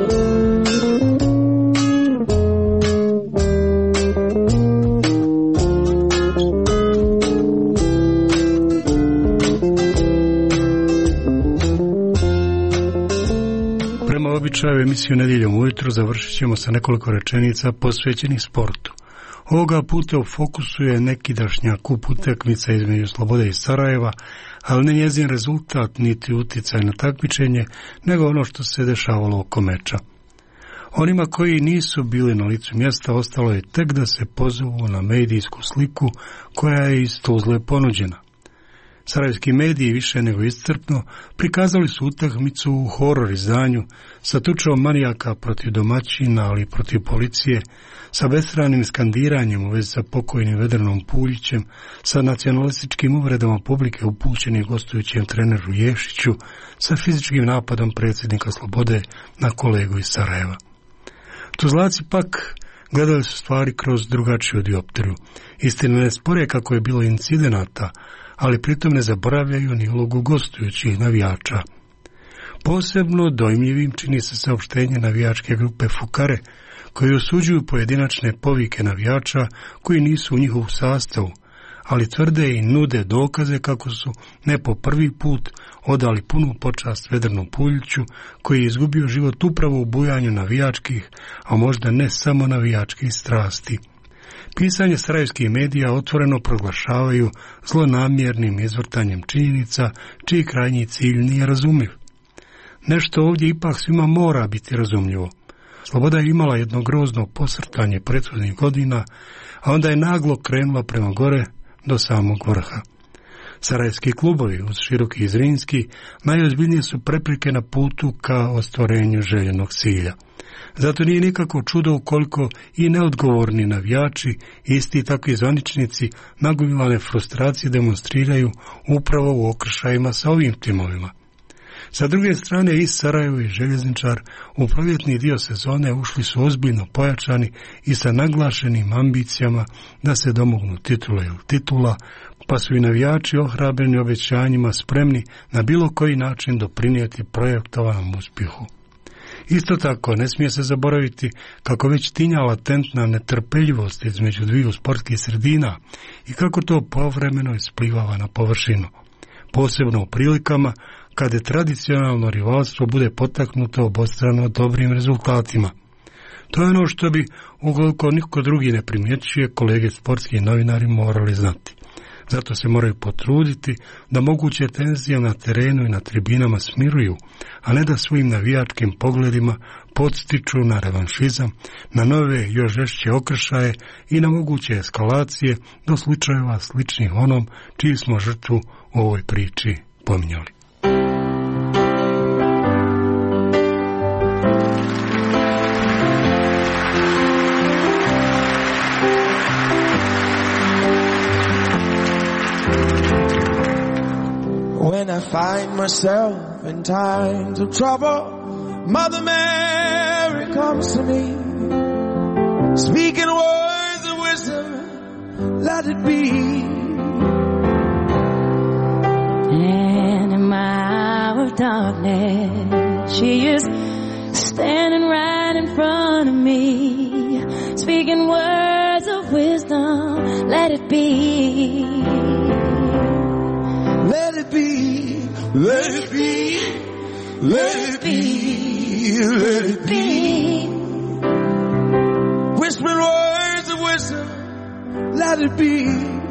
Prema običaju emisiju Nedjeljom ujutro završit ćemo sa nekoliko rečenica posvećenih sportu. Ovoga puta u fokusu je nekidašnja kup utakmica između Slobode i Sarajeva, ali ne njezin rezultat niti uticaj na takmičenje, nego ono što se dešavalo oko meča. Onima koji nisu bili na licu mjesta ostalo je tek da se pozovu na medijsku sliku koja je iz Tuzle ponuđena. Sarajevski mediji više nego iscrpno prikazali su utakmicu u horor izdanju sa tučom manijaka protiv domaćina, ali i protiv policije, sa besramnim skandiranjem u vezi sa pokojnim Vedranom Puljićem, sa nacionalističkim uvredama publike upućenih gostujućem treneru Ješiću, sa fizičkim napadom predsjednika Slobode na kolegu iz Sarajeva. Tuzlaci pak gledali su stvari kroz drugačiju dioptriju. Istina ne spore kako je bilo incidenata, ali pritom ne zaboravljaju ni ulogu gostujućih navijača. Posebno dojmljivim čini se saopštenje navijačke grupe Fukare, koji osuđuju pojedinačne povike navijača koji nisu u njihovu sastavu, ali tvrde i nude dokaze kako su ne po prvi put odali punu počast Vedranu Puljiću, koji je izgubio život upravo u bujanju navijačkih, a možda ne samo navijačkih strasti. Pisanje sarajevskih medija otvoreno proglašavaju zlonamjernim izvrtanjem činjenica, čiji krajnji cilj nije razumljiv. Nešto ovdje ipak svima mora biti razumljivo. Sloboda je imala jedno grozno posrtanje prethodnih godina, a onda je naglo krenula prema gore do samog vrha. Sarajevski klubovi, uz Široki i Zrinski, najozbiljnije su prepreke na putu ka ostvarenju željenog cilja. Zato nije nikako čudo ukoliko i neodgovorni navijači, isti takvi zvaničnici, nagomilane frustracije demonstriraju upravo u okršajima sa ovim timovima. Sa druge strane, i Sarajevo i Željezničar u proljetni dio sezone ušli su ozbiljno pojačani i sa naglašenim ambicijama da se domognu titula ili titula, pa su i navijači ohrabreni obećanjima spremni na bilo koji način doprinijeti projektovanom uspjehu. Isto tako, ne smije se zaboraviti kako već tinja latentna netrpeljivost između dviju sportskih sredina i kako to povremeno isplivava na površinu, posebno u prilikama kada tradicionalno rivalstvo bude potaknuto obostrano dobrim rezultatima. To je ono što bi, ukoliko niko drugi ne primjećuje, kolege sportski novinari morali znati. Zato se moraju potruditi da moguće tenzije na terenu i na tribinama smiruju, a ne da svojim navijačkim pogledima podstiču na revanšizam, na nove još žešće okršaje i na moguće eskalacije do slučajeva sličnih onom čiji smo žrtvu u ovoj priči pominjali. When I find myself in times of trouble, Mother Mary comes to me, speaking words of wisdom, let it be. And in my hour of darkness, she is standing right in front of me, speaking words of wisdom, let it be. Let it be, let it be, let it be, let it be. Whispering words of wisdom, let it be.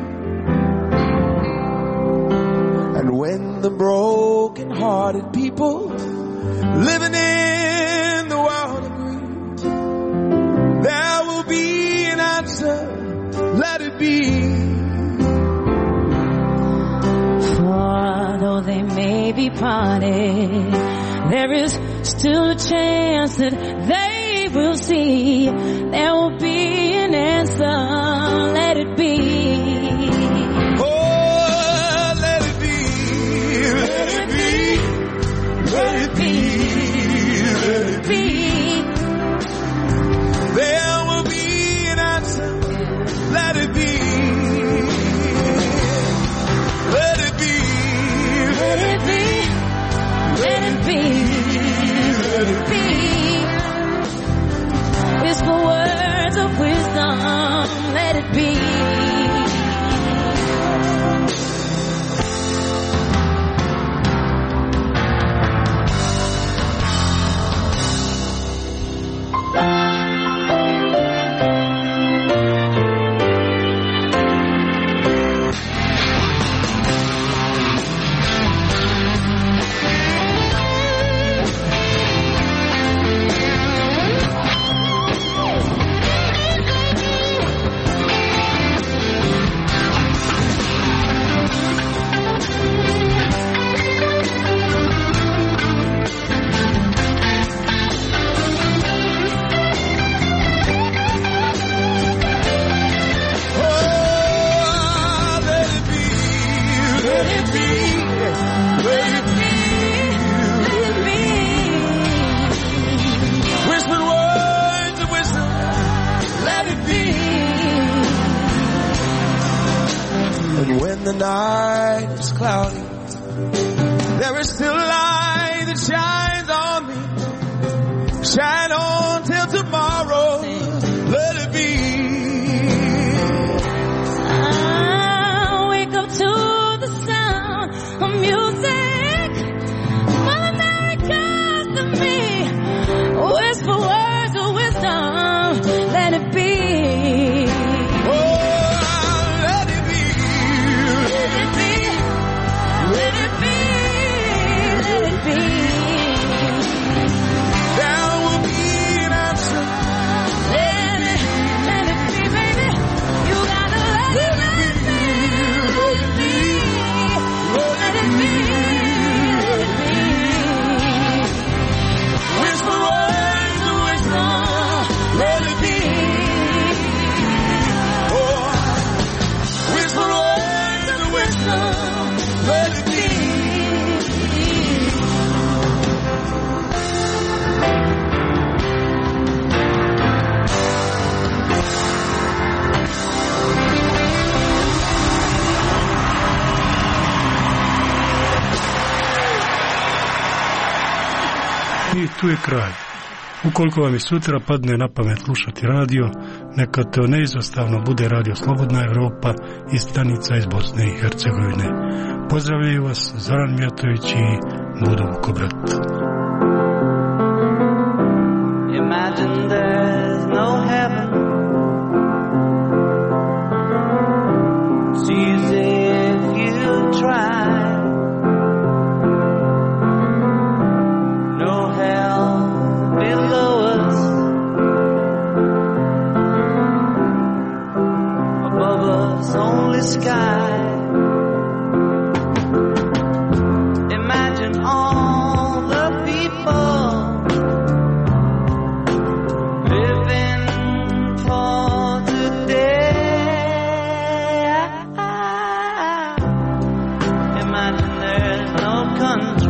And when the broken-hearted people living in the world agree, there will be an answer, let it be. For though they may be parted, there is still a chance that they will see. There will be an answer, let it be. Oh, let it be, let it be, let it be, let it be. There will be an answer, let it be. Let it be, let it be, let it be, let it be. Whisper words of wisdom, let it be. The night is cloudy, there is still light that shines on me. Shine on till tomorrow, let it be. I wake up to the sound of music. Mother Mary comes to me, whisper words of wisdom, let it be. I tu je kraj. Ukoliko vam i sutra padne na pamet slušati radio, neka to neizostavno bude Radio Slobodna Evropa i stanica iz Bosne i Hercegovine. Pozdravljaju vas Zoran Mijatović i Budo Vukobrat. Imagine there's no heaven. It's easy if you try. No hell below us. Above us only sky. Imagine all the people living for today. Imagine there's no country